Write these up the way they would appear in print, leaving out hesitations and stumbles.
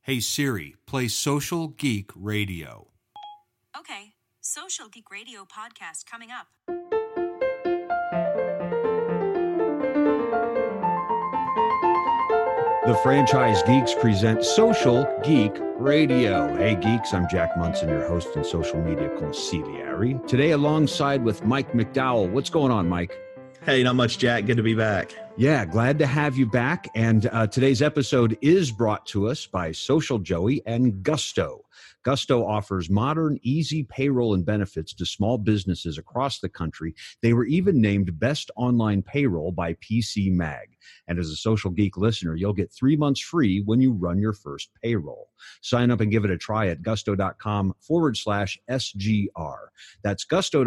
Hey Siri, play Social Geek Radio. Okay, Social Geek Radio podcast coming up. The Franchise Geeks present Social Geek Radio. Hey geeks, I'm Jack Munson, your host and social media consigliere. Today alongside with Mike McDowell. What's going on, Mike? Hey, not much, Jack. Good to be back. Yeah, glad to have you back. And today's episode is brought to us by Social Joey and Gusto. Gusto offers modern, easy payroll and benefits to small businesses across the country. They were even named Best Online Payroll by PC Mag. And as a Social Geek listener, you'll get 3 months free when you run your first payroll. Sign up and give it a try at gusto.com/SGR. That's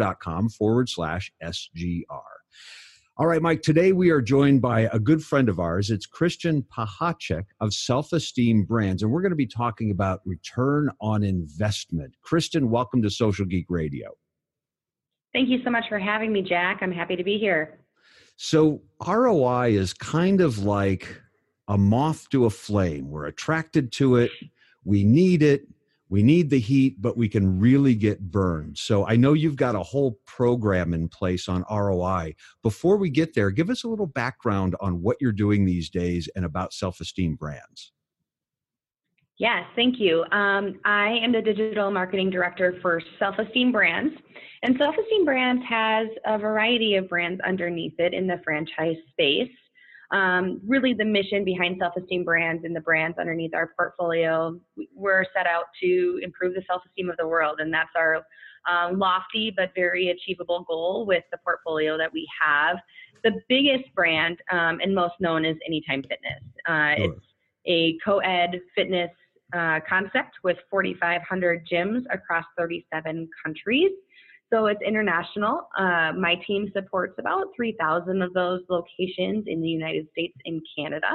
gusto.com/SGR. All right, Mike, today we are joined by a good friend of ours. It's Christian Pachacek of Self-Esteem Brands, and we're going to be talking about return on investment. Kristen, welcome to Social Geek Radio. Thank you so much for having me, Jack. I'm happy to be here. So ROI is kind of like a moth to a flame. We're attracted to it. We need it. We need the heat, but we can really get burned. So I know you've got a whole program in place on ROI. Before we get there, give us a little background on what you're doing these days and about Self-Esteem Brands. Yes, thank you. I am the digital marketing director for Self-Esteem Brands. And Self-Esteem Brands has a variety of brands underneath it in the franchise space. Really the mission behind Self-Esteem Brands and the brands underneath our portfolio, we're set out to improve the self-esteem of the world. And that's our lofty but very achievable goal with the portfolio that we have. The biggest brand and most known is Anytime Fitness. It's a co-ed fitness concept with 4,500 gyms across 37 countries. So it's international. My team supports about 3,000 of those locations in the United States and Canada.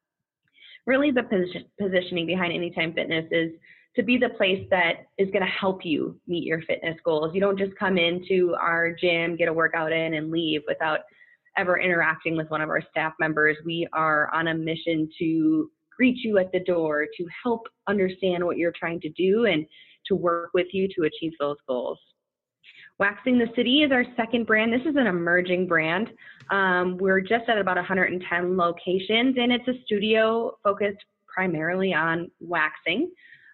Really the positioning behind Anytime Fitness is to be the place that is going to help you meet your fitness goals. You don't just come into our gym, get a workout in, and leave without ever interacting with one of our staff members. We are on a mission to greet you at the door, to help understand what you're trying to do and to work with you to achieve those goals. Waxing the City is our second brand. This is an emerging brand. We're just at about 110 locations, and it's a studio focused primarily on waxing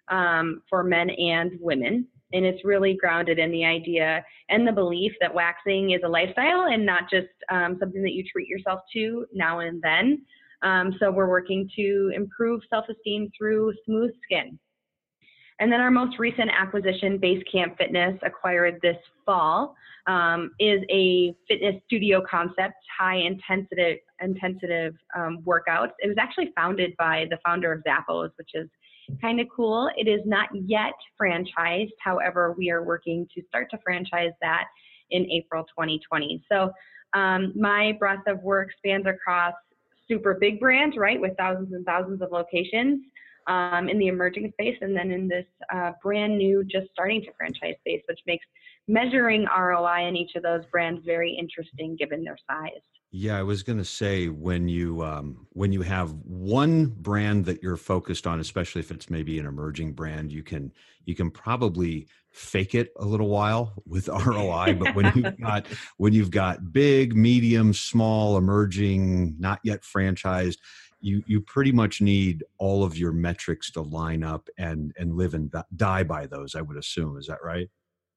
for men and women. And it's really grounded in the idea and the belief that waxing is a lifestyle and not just something that you treat yourself to now and then. So we're working to improve self-esteem through smooth skin. And then our most recent acquisition, Basecamp Fitness, acquired this fall, is a fitness studio concept, high intensive workouts. It was actually founded by the founder of Zappos, which is kind of cool. It is not yet franchised. However, we are working to start to franchise that in April 2020. So my breadth of work spans across super big brands, right, with thousands and thousands of locations. In the emerging space, and then in this brand new, just starting to franchise space, which makes measuring ROI in each of those brands very interesting given their size. Yeah, I was going to say when you have one brand that you're focused on, especially if it's maybe an emerging brand, you can probably fake it a little while with ROI. But when you've got big, medium, small, emerging, not yet franchised, you pretty much need all of your metrics to line up and live and die by those, I would assume. Is that right?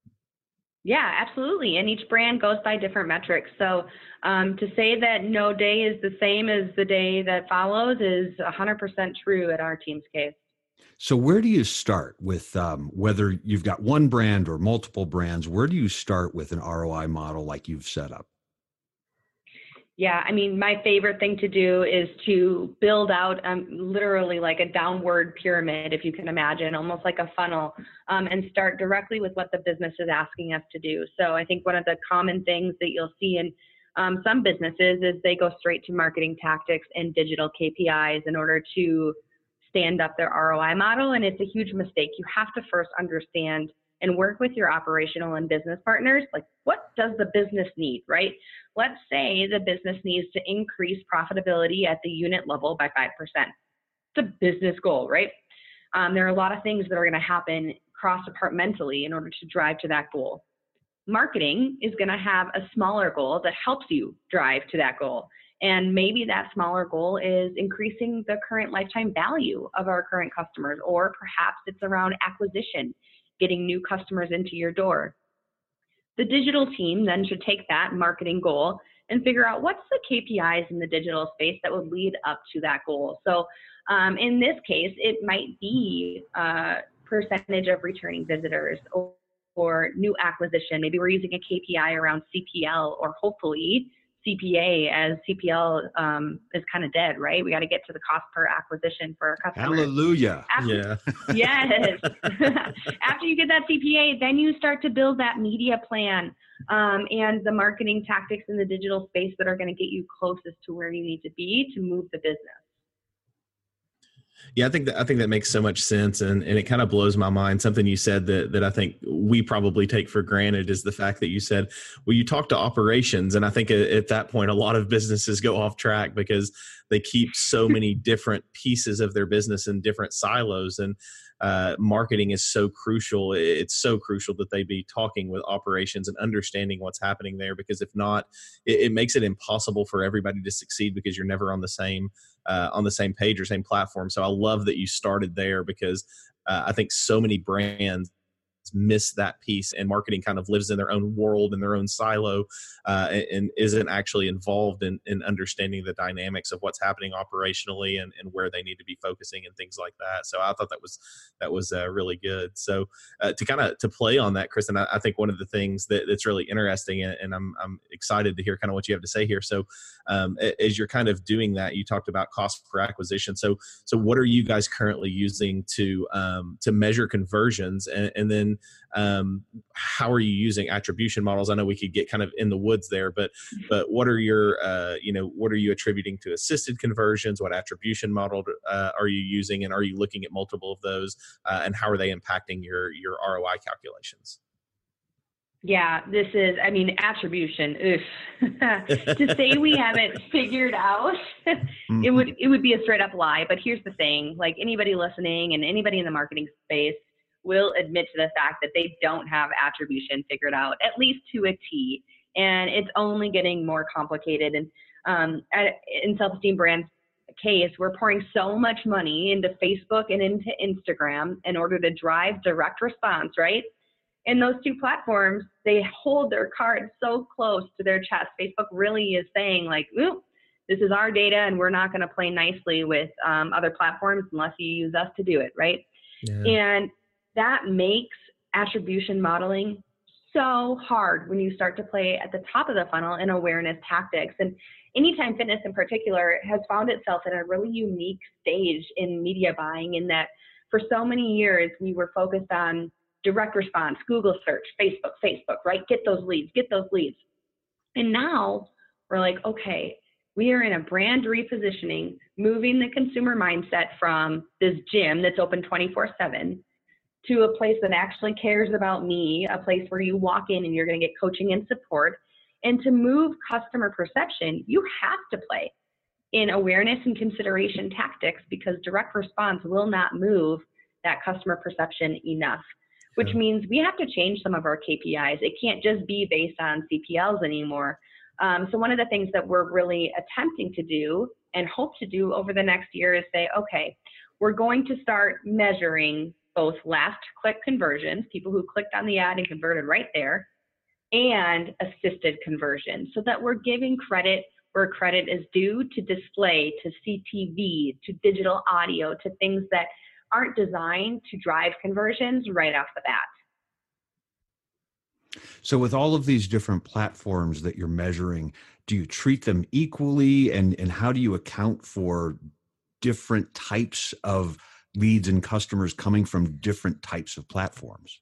Yeah, absolutely. And each brand goes by different metrics. So to say that no day is the same as the day that follows is 100% true at our team's case. So where do you start with whether you've got one brand or multiple brands? Where do you start with an ROI model like you've set up? Yeah, I mean, my favorite thing to do is to build out literally like a downward pyramid, if you can imagine, almost like a funnel, and start directly with what the business is asking us to do. So I think one of the common things that you'll see in some businesses is they go straight to marketing tactics and digital KPIs in order to stand up their ROI model. And it's a huge mistake. You have to first understand and work with your operational and business partners. Like, what does the business need, right? Let's say the business needs to increase profitability at the unit level by 5%. It's a business goal, right? There are a lot of things that are going to happen cross-departmentally in order to drive to that goal. Marketing is going to have a smaller goal that helps you drive to that goal. And maybe that smaller goal is increasing the current lifetime value of our current customers, or perhaps it's around acquisition, getting new customers into your door. The digital team then should take that marketing goal and figure out what's the KPIs in the digital space that would lead up to that goal. So in this case, it might be percentage of returning visitors or new acquisition. Maybe we're using a KPI around CPL, or hopefully CPA, as CPL is kind of dead, right? We got to get to the cost per acquisition for our customers. Hallelujah. Yes. After you get that CPA, then you start to build that media plan and the marketing tactics in the digital space that are going to get you closest to where you need to be to move the business. Yeah, I think that makes so much sense, and it kind of blows my mind. Something you said that I think we probably take for granted is the fact that you said, well, you talk to operations, and I think at that point a lot of businesses go off track because they keep so many different pieces of their business in different silos, and marketing is so crucial. It's so crucial that they be talking with operations and understanding what's happening there, because if not, it makes it impossible for everybody to succeed because you're never on the same page or same platform. So I love that you started there, because I think so many brands miss that piece, and marketing kind of lives in their own world, in their own silo, and isn't actually involved in understanding the dynamics of what's happening operationally and where they need to be focusing and things like that. So I thought that was really good. So to play on that, Kristen, I think one of the things that's really interesting, and I'm excited to hear kind of what you have to say here. So as you're kind of doing that, you talked about cost per acquisition. So what are you guys currently using to measure conversions, and then how are you using attribution models? I know we could get kind of in the woods there, but what are your what are you attributing to assisted conversions? What attribution model are you using, and are you looking at multiple of those, and how are they impacting your ROI calculations? Yeah, this is, attribution. To say we haven't figured out, it would be a straight up lie. But here's the thing, like anybody listening and anybody in the marketing space will admit to the fact that they don't have attribution figured out, at least to a T. And it's only getting more complicated. And in Self-Esteem Brands case, we're pouring so much money into Facebook and into Instagram in order to drive direct response, right? And those two platforms, they hold their cards so close to their chest. Facebook really is saying like, ooh, this is our data, and we're not going to play nicely with other platforms unless you use us to do it, right? Yeah. And that makes attribution modeling so hard when you start to play at the top of the funnel in awareness tactics. And Anytime Fitness in particular has found itself in a really unique stage in media buying, in that for so many years we were focused on direct response, Google search, Facebook, right? Get those leads. And now we're like, okay, we are in a brand repositioning, moving the consumer mindset from this gym that's open 24/7 to a place that actually cares about me, a place where you walk in and you're going to get coaching and support. And to move customer perception, you have to play in awareness and consideration tactics, because direct response will not move that customer perception enough, which means we have to change some of our KPIs. It can't just be based on CPLs anymore. So one of the things that we're really attempting to do and hope to do over the next year is say, okay, we're going to start measuring both last click conversions, people who clicked on the ad and converted right there, and assisted conversions, so that we're giving credit where credit is due, to display, to CTV, to digital audio, to things that aren't designed to drive conversions right off the bat. So with all of these different platforms that you're measuring, do you treat them equally, and how do you account for different types of leads and customers coming from different types of platforms?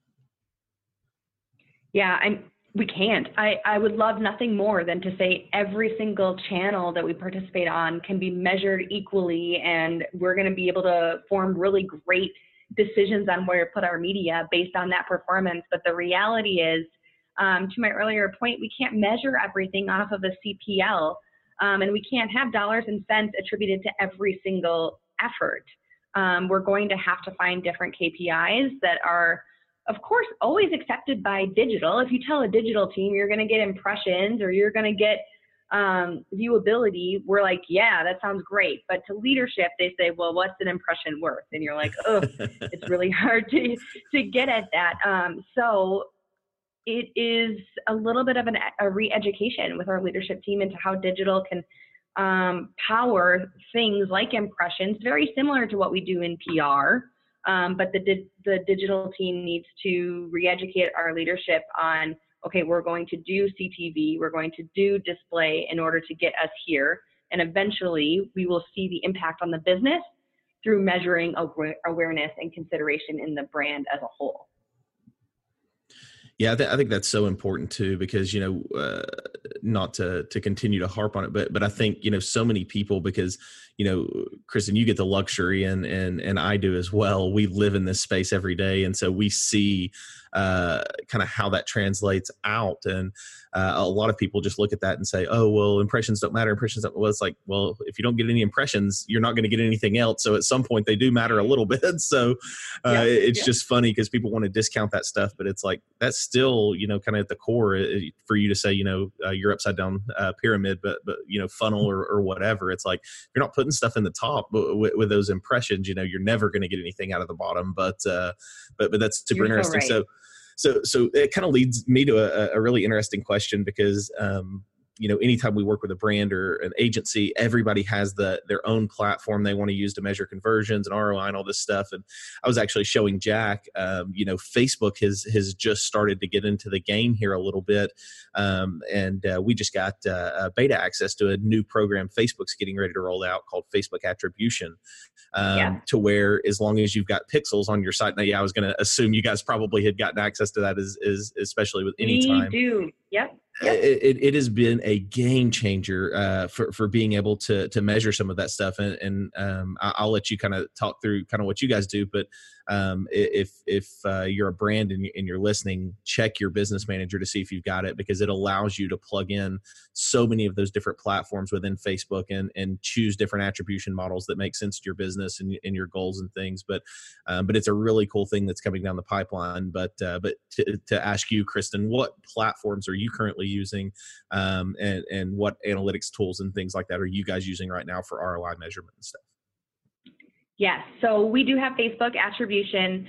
Yeah, we can't. I would love nothing more than to say every single channel that we participate on can be measured equally, and we're going to be able to form really great decisions on where to put our media based on that performance. But the reality is, to my earlier point, we can't measure everything off of a CPL, and we can't have dollars and cents attributed to every single effort. We're going to have to find different KPIs that are, of course, always accepted by digital. If you tell a digital team you're going to get impressions or you're going to get viewability, we're like, yeah, that sounds great. But to leadership, they say, well, what's an impression worth? And you're like, oh, it's really hard to get at that. So it is a little bit of a re-education with our leadership team into how digital can power things like impressions, very similar to what we do in PR. But the digital team needs to re-educate our leadership on, okay, we're going to do CTV, we're going to do display in order to get us here. And eventually we will see the impact on the business through measuring awareness and consideration in the brand as a whole. Yeah, I think that's so important too, because, not to continue to harp on it, but I think, so many people, because, Kristen, you get the luxury and I do as well. We live in this space every day. And so we see kind of how that translates out. And a lot of people just look at that and say, oh, well, impressions don't matter. Impressions don't. Well, it's like, well, if you don't get any impressions, you're not going to get anything else. So at some point they do matter a little bit. So it's just funny because people want to discount that stuff, but it's like, that's still, kind of at the core for you to say, your upside down pyramid, but funnel or whatever. It's like, if you're not putting stuff in the top with those impressions, you're never going to get anything out of the bottom. But that's super interesting. So right. So it kind of leads me to a really interesting question, because anytime we work with a brand or an agency, everybody has their own platform they want to use to measure conversions and ROI and all this stuff. And I was actually showing Jack, Facebook has just started to get into the game here a little bit. And we just got beta access to a new program Facebook's getting ready to roll out called Facebook Attribution, to where as long as you've got pixels on your site. Now, I was going to assume you guys probably had gotten access to that, especially with Anytime. We do. Yep. It has been a game changer for being able to measure some of that stuff, and I'll let you kind of talk through kind of what you guys do. But if you're a brand and you're listening, check your business manager to see if you've got it, because it allows you to plug in so many of those different platforms within Facebook and choose different attribution models that make sense to your business and your goals and things. But it's a really cool thing that's coming down the pipeline. But to ask you, Kristen, what platforms are you currently using, and what analytics tools and things like that are you guys using right now for ROI measurement and stuff? Yes, so we do have Facebook Attribution.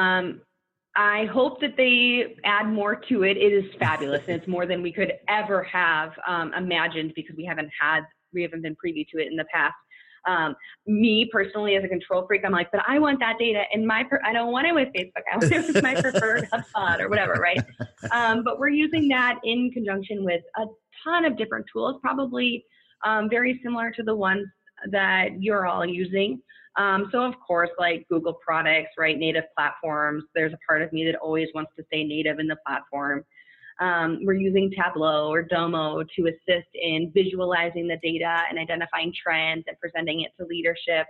I hope that they add more to it. It is fabulous, and it's more than we could ever have imagined, because we haven't been privy to it in the past. Me personally, as a control freak, I'm like, but I want that data in I don't want it with Facebook. I want it with my preferred HubSpot or whatever, right? But we're using that in conjunction with a ton of different tools, probably very similar to the ones that you're all using. So of course, like Google products, right? Native platforms. There's a part of me that always wants to say native in the platform. We're using Tableau or Domo to assist in visualizing the data and identifying trends and presenting it to leadership.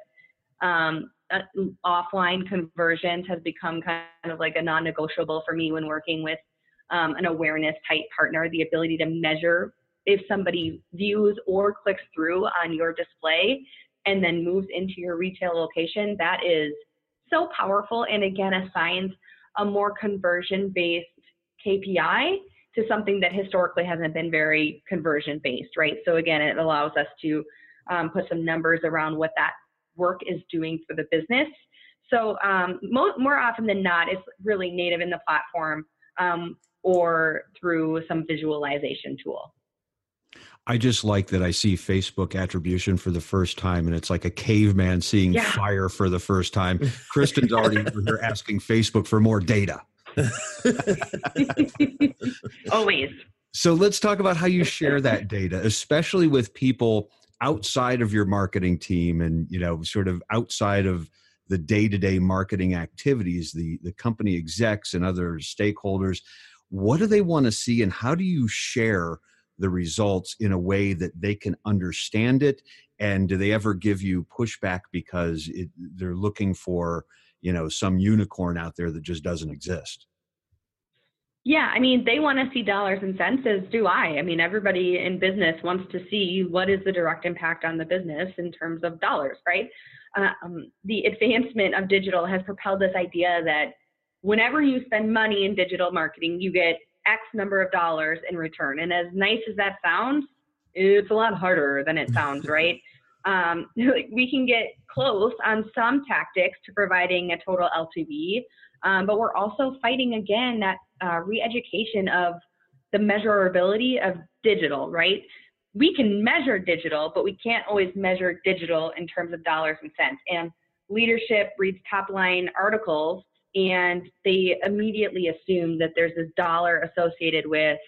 Offline conversions has become kind of like a non-negotiable for me when working with an awareness type partner. The ability to measure if somebody views or clicks through on your display and then moves into your retail location, that is so powerful. And again, assigns a more conversion-based KPI to something that historically hasn't been very conversion-based, right? So again, it allows us to put some numbers around what that work is doing for the business. So more often than not, it's really native in the platform or through some visualization tool. I just like that I see Facebook Attribution for the first time, and it's like a caveman seeing fire for the first time. Kristen's already over here asking Facebook for more data. Always. So let's talk about how you share that data, especially with people outside of your marketing team and, sort of outside of the day-to-day marketing activities, the company execs and other stakeholders. What do they want to see, and how do you share the results in a way that they can understand it? And do they ever give you pushback because they're looking for, some unicorn out there that just doesn't exist? Yeah, I mean, they want to see dollars and cents, as do I. I mean, everybody in business wants to see what is the direct impact on the business in terms of dollars, right? the advancement of digital has propelled this idea that whenever you spend money in digital marketing, you get X number of dollars in return. And as nice as that sounds, it's a lot harder than it sounds, right? We can get close on some tactics to providing a total LTV, but we're also fighting again that re-education of the measurability of digital, right? We can measure digital, but we can't always measure digital in terms of dollars and cents. And leadership reads top line articles and they immediately assume that there's this dollar associated with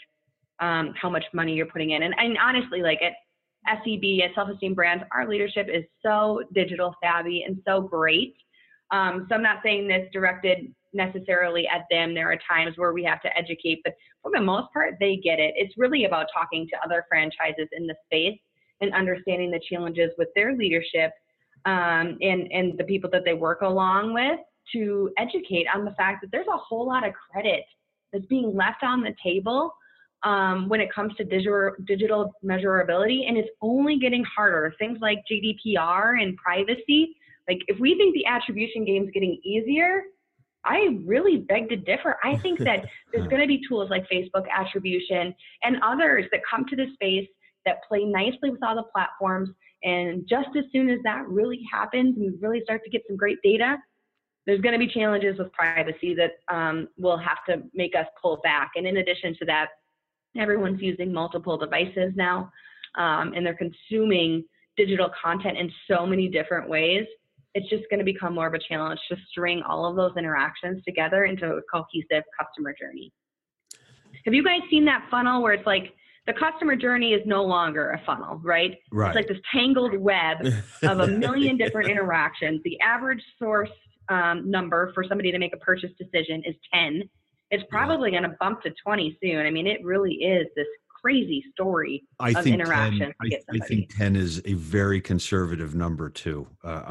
how much money you're putting in. And honestly, like at SEB, at Self-Esteem Brands, our leadership is so digital savvy and so great. So I'm not saying this directed necessarily at them. There are times where we have to educate, but for the most part, they get it. It's really about talking to other franchises in the space and understanding the challenges with their leadership and the people that they work along with to educate on the fact that there's a whole lot of credit that's being left on the table when it comes to digital measurability, and it's only getting harder. Things like GDPR and privacy, like if we think the attribution game is getting easier, I really beg to differ. I think that there's going to be tools like Facebook attribution and others that come to the space that play nicely with all the platforms. And just as soon as that really happens and we really start to get some great data, there's going to be challenges with privacy that will have to make us pull back. And in addition to that, everyone's using multiple devices now, and they're consuming digital content in so many different ways. It's just going to become more of a challenge to string all of those interactions together into a cohesive customer journey. Have you guys seen that funnel where it's like the customer journey is no longer a funnel, right? Right. It's like this tangled web of a million different interactions. The average source number for somebody to make a purchase decision is 10. It's probably going to bump to 20 soon. I mean, it really is this crazy story of interaction. I think 10 is a very conservative number too.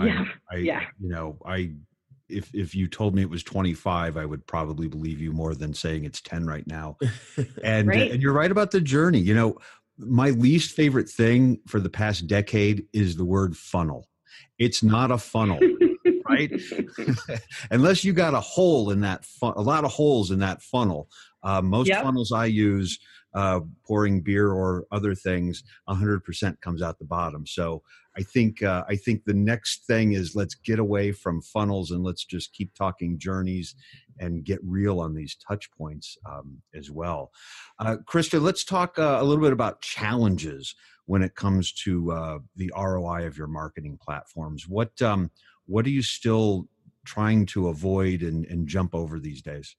If you told me it was 25, I would probably believe you more than saying it's 10 right now. And, right. And you're right about the journey. You know, my least favorite thing for the past decade is the word funnel. It's not a funnel. Right? Unless you got a hole in that, a lot of holes in that funnel. Most funnels I use, pouring beer or other things, 100% comes out the bottom. So I think the next thing is let's get away from funnels and let's just keep talking journeys and get real on these touch points as well. Krista, let's talk a little bit about challenges when it comes to the ROI of your marketing platforms. What are you still trying to avoid and jump over these days?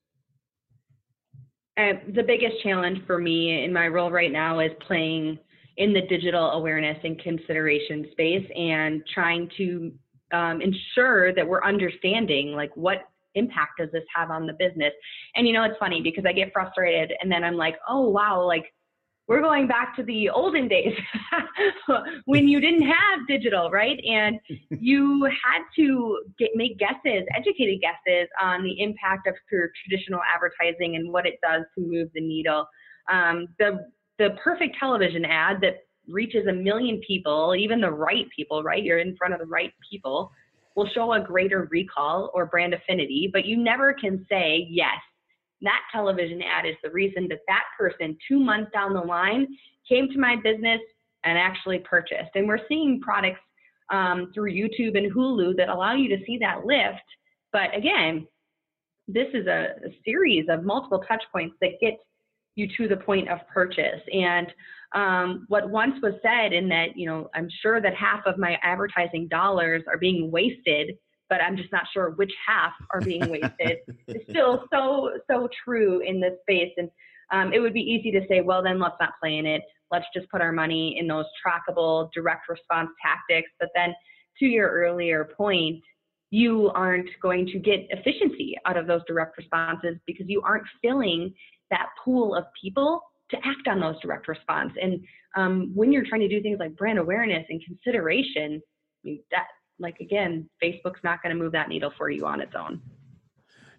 The biggest challenge for me in my role right now is playing in the digital awareness and consideration space and trying to ensure that we're understanding like what impact does this have on the business. And you know, it's funny because I get frustrated and then I'm like, oh wow, like we're going back to the olden days when you didn't have digital, right? And you had to make guesses, educated guesses on the impact of your traditional advertising and what it does to move the needle. The perfect television ad that reaches 1 million people, even the right people, right? You're in front of the right people, will show a greater recall or brand affinity, but you never can say, yes, that television ad is the reason that that person 2 months down the line came to my business and actually purchased. And we're seeing products through YouTube and Hulu that allow you to see that lift. But again, this is a series of multiple touch points that get you to the point of purchase. And what once was said in that, you know, I'm sure that half of my advertising dollars are being wasted, but I'm just not sure which half are being wasted. It's still so true in this space. And it would be easy to say, well, then let's not play in it. Let's just put our money in those trackable direct response tactics. But then to your earlier point, you aren't going to get efficiency out of those direct responses because you aren't filling that pool of people to act on those direct response. And when you're trying to do things like brand awareness and consideration, I mean, that, like, again, Facebook's not going to move that needle for you on its own.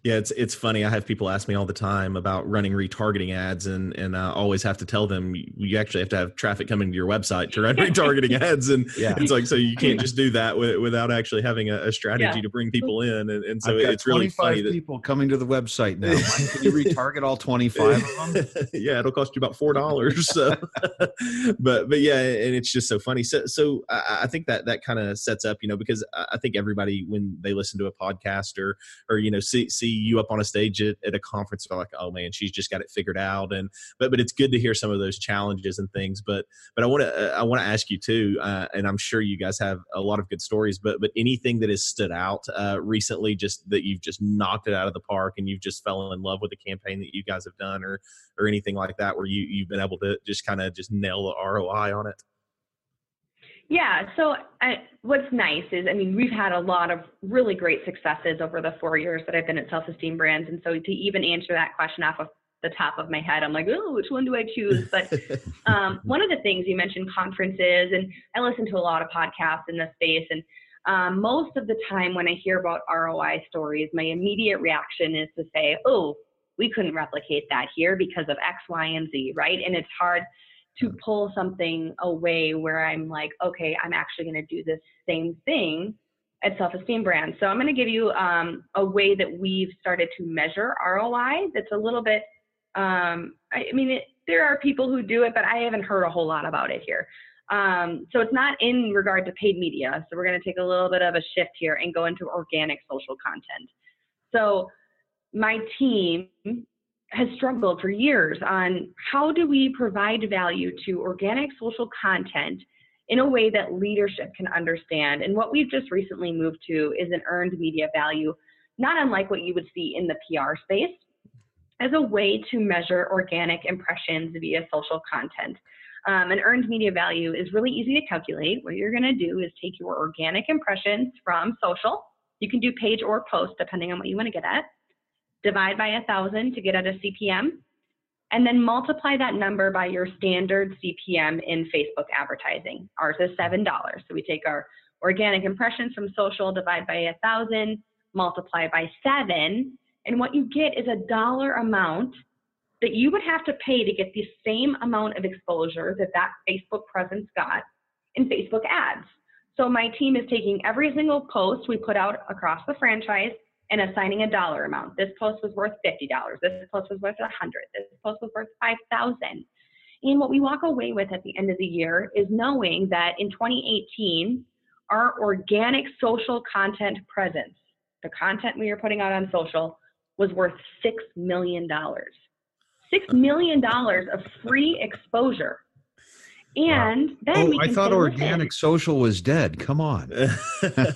Yeah, it's funny. I have people ask me all the time about running retargeting ads, and I always have to tell them you actually have to have traffic coming to your website to run retargeting ads, and Yeah. it's like, so you can't just do that without actually having a strategy Yeah. to bring people in, and so I've got it's really 25 funny that people coming to the website now. Can you retarget all 25 of them? yeah, it'll cost you about $4. So, but yeah, and it's just so funny. So I think that kind of sets up, because I think everybody, when they listen to a podcast or see you up on a stage at a conference, they're like, oh man, she's just got it figured out. But it's good to hear some of those challenges and things. But I want to ask you too, and I'm sure you guys have a lot of good stories. But anything that has stood out recently, just that you've just knocked it out of the park, and you've just fell in love with the campaign that you guys have done, or anything like that, where you've been able to just kind of just nail the ROI on it. Yeah. So what's nice is, we've had a lot of really great successes over the 4 years that I've been at Self-Esteem Brands. And so to even answer that question off of the top of my head, I'm like, oh, which one do I choose? But one of the things you mentioned, conferences, and I listen to a lot of podcasts in this space. And most of the time when I hear about ROI stories, my immediate reaction is to say, oh, we couldn't replicate that here because of X, Y, and Z, right? And it's hard to pull something away where I'm like, okay, I'm actually going to do this same thing at Self-Esteem Brands. So I'm going to give you a way that we've started to measure ROI that's a little bit, there are people who do it, but I haven't heard a whole lot about it here. So it's not in regard to paid media. So we're going to take a little bit of a shift here and go into organic social content. So my team has struggled for years on how do we provide value to organic social content in a way that leadership can understand. And what we've just recently moved to is an earned media value, not unlike what you would see in the PR space, as a way to measure organic impressions via social content. An earned media value is really easy to calculate. What you're going to do is take your organic impressions from social. You can do page or post, depending on what you want to get at. Divide by 1,000 to get at a CPM, and then multiply that number by your standard CPM in Facebook advertising. Ours is $7. So we take our organic impressions from social, divide by 1,000, multiply by 7, and what you get is a dollar amount that you would have to pay to get the same amount of exposure that Facebook presence got in Facebook ads. So my team is taking every single post we put out across the franchise and assigning a dollar amount. This post was worth $50. This post was worth $100. This post was worth $5,000. And what we walk away with at the end of the year is knowing that in 2018, our organic social content presence, the content we were putting out on social, was worth $6 million. $6 million of free exposure. And then we can I thought say, organic social was dead. Come on. Not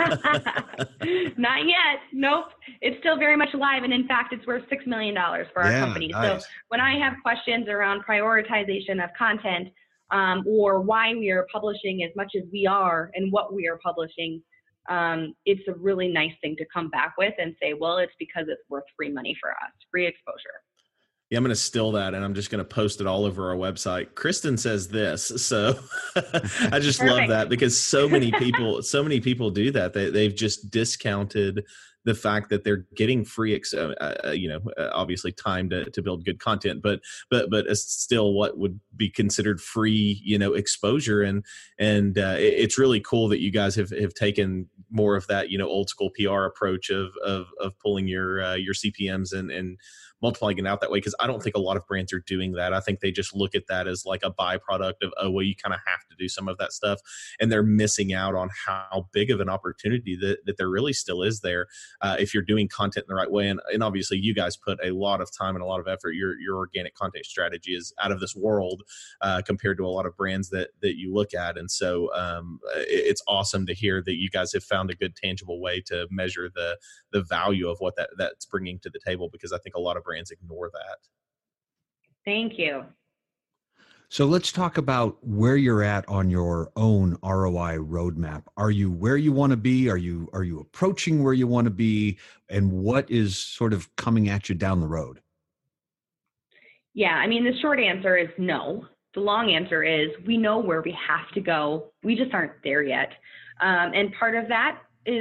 yet. Nope. It's still very much alive. And in fact, it's worth $6 million for our company. Nice. So when I have questions around prioritization of content or why we are publishing as much as we are and what we are publishing, it's a really nice thing to come back with and say, well, it's because it's worth free money for us, free exposure. Yeah, I'm going to steal that, and I'm just going to post it all over our website. Kristen says this, so I just love that because so many people do that. They've just discounted the fact that they're getting free, obviously time to build good content, but still what would be considered free, exposure. And it's really cool that you guys have taken more of that, old school PR approach of pulling your CPMs and multiplying it out that way, because I don't think a lot of brands are doing that. I think they just look at that as like a byproduct of, oh, well, you kind of have to do some of that stuff, and they're missing out on how big of an opportunity that there really still is there if you're doing content in the right way. And obviously you guys put a lot of time and a lot of effort. Your organic content strategy is out of this world compared to a lot of brands that you look at. And so it's awesome to hear that you guys have found a good tangible way to measure the value of what that's bringing to the table, because I think a lot of brands ignore that. Thank you. So let's talk about where you're at on your own ROI roadmap. Are you where you want to be? Are you approaching where you want to be? And what is sort of coming at you down the road? Yeah, the short answer is no. The long answer is we know where we have to go. We just aren't there yet. And part of that is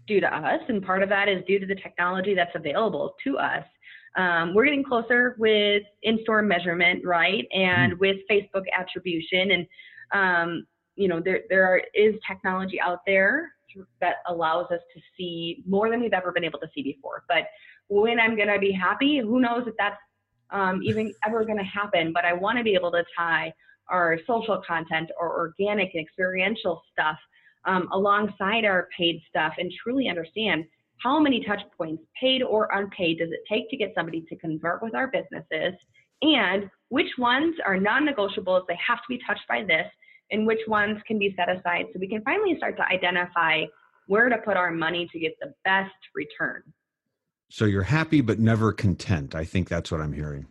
due to us, and part of that is due to the technology that's available to us. We're getting closer with in-store measurement, right? And with Facebook attribution. And, there is technology out there that allows us to see more than we've ever been able to see before. But when I'm going to be happy, who knows if that's even ever going to happen. But I want to be able to tie our social content or organic and experiential stuff alongside our paid stuff and truly understand how many touch points, paid or unpaid, does it take to get somebody to convert with our businesses, and which ones are non-negotiables, they have to be touched by this, and which ones can be set aside, so we can finally start to identify where to put our money to get the best return. So you're happy but never content. I think that's what I'm hearing.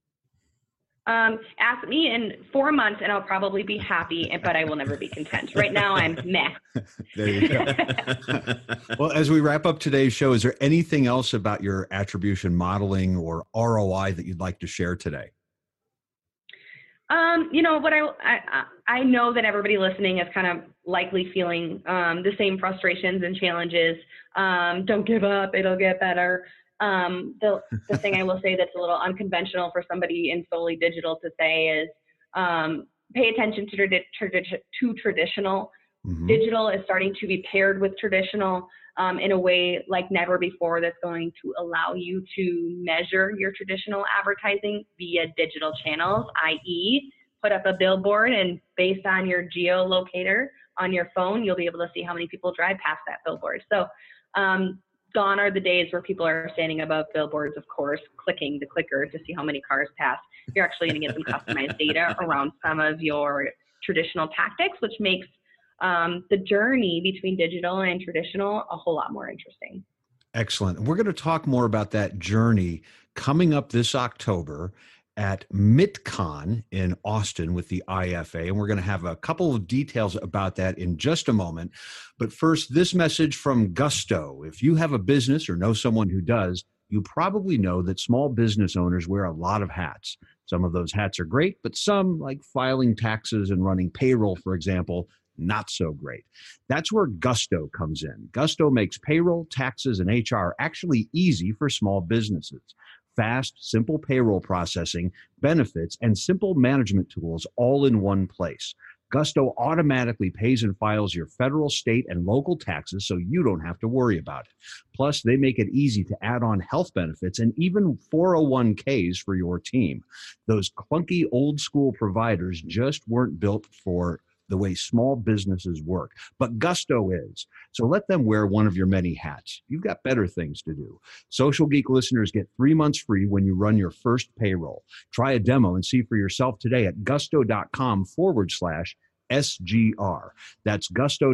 Ask me in 4 months and I'll probably be happy, but I will never be content. Right now I'm meh. There you go. Well, as we wrap up today's show, is there anything else about your attribution modeling or ROI that you'd like to share today? What I know that everybody listening is kind of likely feeling the same frustrations and challenges. Don't give up, it'll get better. The thing I will say that's a little unconventional for somebody in solely digital to say is pay attention to traditional. Mm-hmm. Digital is starting to be paired with traditional in a way like never before, that's going to allow you to measure your traditional advertising via digital channels, i.e. put up a billboard, and based on your geolocator on your phone, you'll be able to see how many people drive past that billboard. So gone are the days where people are standing above billboards, of course, clicking the clicker to see how many cars pass. You're actually going to get some customized data around some of your traditional tactics, which makes the journey between digital and traditional a whole lot more interesting. Excellent. We're going to talk more about that journey coming up this October at MITCon in Austin with the IFA. And we're going to have a couple of details about that in just a moment. But first, this message from Gusto. If you have a business or know someone who does, you probably know that small business owners wear a lot of hats. Some of those hats are great, but some, like filing taxes and running payroll, for example, not so great. That's where Gusto comes in. Gusto makes payroll, taxes, and HR actually easy for small businesses. Fast, simple payroll processing, benefits, and simple management tools all in one place. Gusto automatically pays and files your federal, state, and local taxes so you don't have to worry about it. Plus, they make it easy to add on health benefits and even 401ks for your team. Those clunky old school providers just weren't built for the way small businesses work, but Gusto is. So let them wear one of your many hats. You've got better things to do. Social Geek listeners get 3 months free when you run your first payroll. Try a demo and see for yourself today at gusto.com/SGR. That's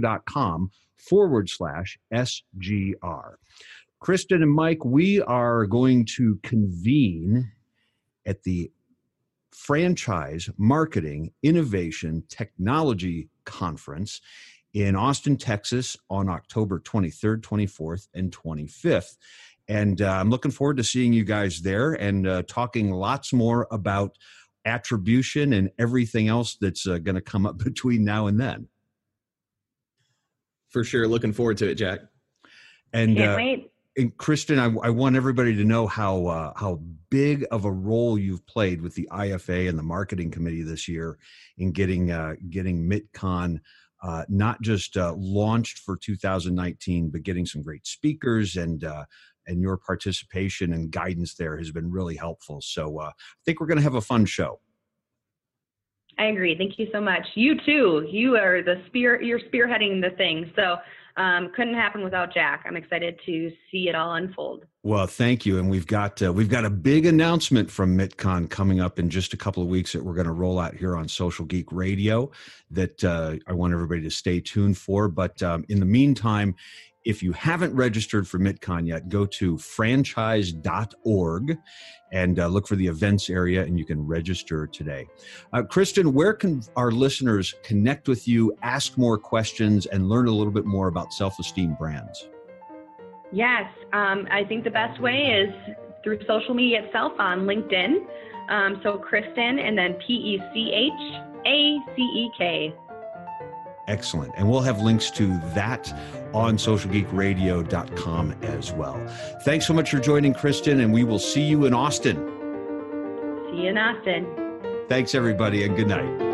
gusto.com/SGR. Kristen and Mike, we are going to convene at the Franchise Marketing Innovation Technology Conference in Austin, Texas on October 23rd, 24th, and 25th. And I'm looking forward to seeing you guys there and talking lots more about attribution and everything else that's going to come up between now and then. For sure. Looking forward to it, Jack. And can't wait. And Kristen, I want everybody to know how big of a role you've played with the IFA and the marketing committee this year in getting MITCon not just launched for 2019, but getting some great speakers, and your participation and guidance there has been really helpful. So I think we're going to have a fun show. I agree. Thank you so much. You too. You are you're spearheading the thing. So couldn't happen without Jack. I'm excited to see it all unfold. Well, thank you. And we've got a big announcement from MITCon coming up in just a couple of weeks that we're going to roll out here on Social Geek Radio that I want everybody to stay tuned for. But in the meantime, if you haven't registered for MITCon yet, go to franchise.org and look for the events area, and you can register today. Kristen, where can our listeners connect with you, ask more questions, and learn a little bit more about Self-Esteem Brands? Yes, I think the best way is through social media itself on LinkedIn. So Kristen and then PECHACEK. Excellent. And we'll have links to that on socialgeekradio.com as well. Thanks so much for joining, Kristen, and we will see you in Austin. See you in Austin. Thanks, everybody, and good night.